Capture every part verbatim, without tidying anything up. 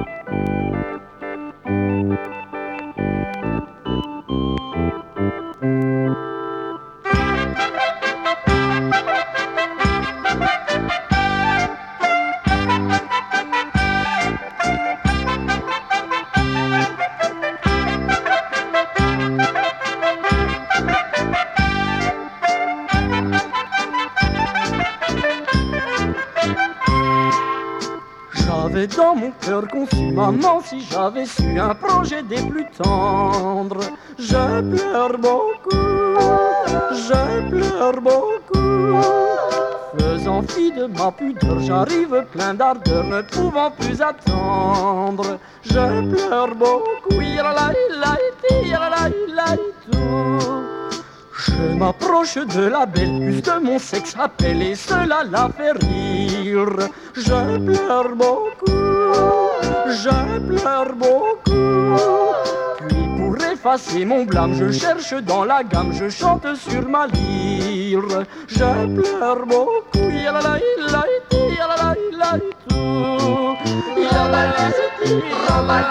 J'avais dans mon cœur conçu, maman, si j'avais su un projet des plus tendres. Je pleure beaucoup, je pleure beaucoup. Faisant fi de ma pudeur, j'arrive plein d'ardeur, ne pouvant plus attendre. Je pleure beaucoup, yalala, yalala, yalala, tout. Je m'approche de la belle, plus de mon sexe appelle et cela la fait rire. Je pleure beaucoup, je pleure beaucoup. Puis pour effacer mon blâme, je cherche dans la gamme, je chante sur ma lyre. Je pleure beaucoup, yalala, yalala, yalala, yalala, tout. Yalala, yalala,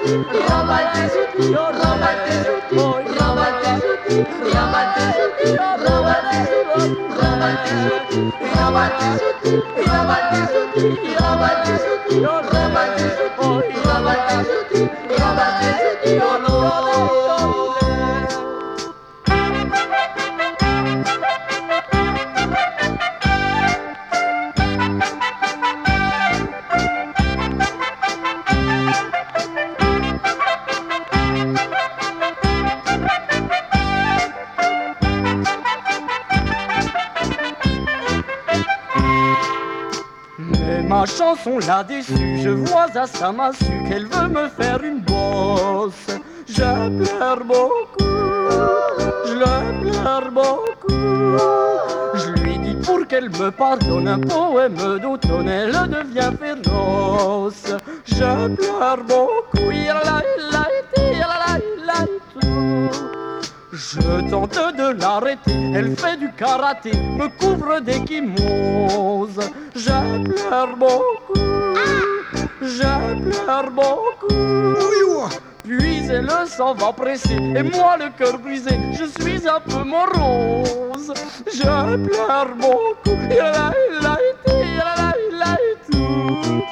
ma chanson l'a déçue, je vois à sa massue qu'elle veut me faire une bosse. Je pleure beaucoup, je le pleure beaucoup. Je lui dis pour qu'elle me pardonne un poème d'automne, elle devient féroce. Je pleure beaucoup, yalala, yalala, yalala, yalala, tout. Je tente de l'arrêter, elle fait du karaté, me couvre d'échymose. Je pleure beaucoup, je pleure beaucoup. Puis elle s'en va presser, et moi le cœur brisé, je suis un peu morose. Je pleure beaucoup, yalala, yalala, yalala, yalala, tout.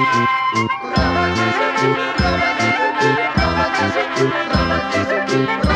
Thank you.